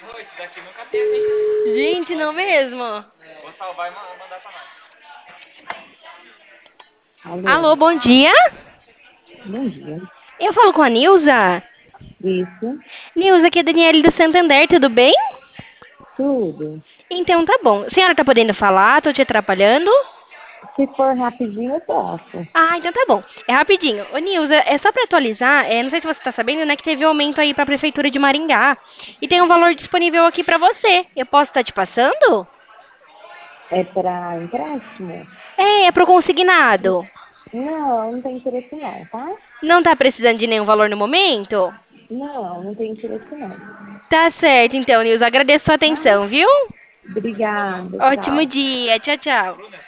Ô, esse daqui nunca teve, hein? Gente, não Imagina. mesmo? Vou salvar e mandar pra nós. Alô, Alô, bom dia. bom dia. Eu falo com a Nilza. Isso, Nilza, aqui é a Daniele do Santander, tudo bem? tudo. Então tá bom. A senhora tá podendo falar? Tô te atrapalhando? Se for rapidinho, eu posso. Ah, então tá bom. É rapidinho. Ô, Nilza, é só pra atualizar, não sei se você tá sabendo, né, que teve um aumento aí pra Prefeitura de Maringá. E tem um valor disponível aqui pra você. Eu posso estar te passando? É para empréstimo? É pro consignado. Não, não tem interesse não, tá? Não tá precisando de nenhum valor no momento? Não, não tem interesse não. Tá certo, então, Nilza. Agradeço sua Tá? atenção, viu? Obrigada, Ótimo tchau. dia. Tchau, tchau.